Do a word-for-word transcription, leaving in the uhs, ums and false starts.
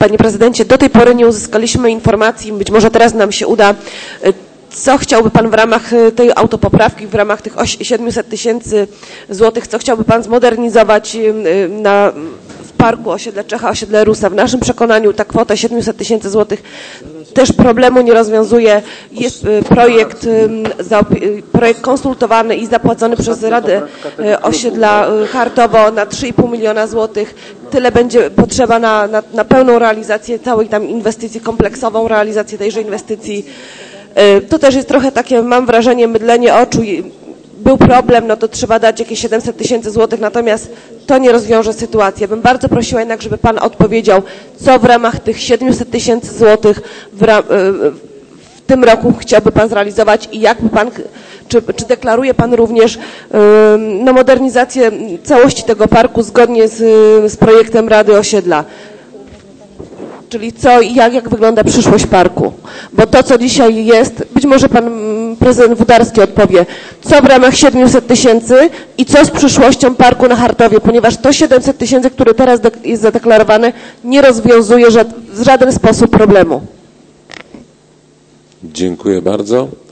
Panie Prezydencie, do tej pory nie uzyskaliśmy informacji, być może teraz nam się uda, co chciałby Pan w ramach tej autopoprawki, w ramach tych siedmiuset tysięcy złotych, co chciałby Pan zmodernizować na, w parku osiedle Czecha, osiedle Rusa. W naszym przekonaniu ta kwota siedmiuset tysięcy złotych też problemu nie rozwiązuje. Jest projekt, projekt konsultowany i zapłacony przez Radę Osiedla Chartowo na trzy i pół miliona złotych. Tyle będzie potrzeba na, na, na pełną realizację całej tam inwestycji, kompleksową realizację tejże inwestycji. To też jest trochę takie, mam wrażenie, mydlenie oczu. Był problem, no to trzeba dać jakieś siedemset tysięcy złotych, natomiast to nie rozwiąże sytuacji. Ja bym bardzo prosiła jednak, żeby Pan odpowiedział, co w ramach tych siedmiuset tysięcy złotych w, w tym roku chciałby Pan zrealizować i jakby Pan, czy, czy deklaruje Pan również no, modernizację całości tego parku zgodnie z, z projektem Rady Osiedla. Czyli co i jak, jak wygląda przyszłość parku. Bo to, co dzisiaj jest, być może Pan Prezydent Wódarski odpowie, co w ramach siedmiuset tysięcy i co z przyszłością parku na Chartowie, ponieważ to siedemset tysięcy, które teraz jest zadeklarowane, nie rozwiązuje w żaden sposób problemu. Dziękuję bardzo.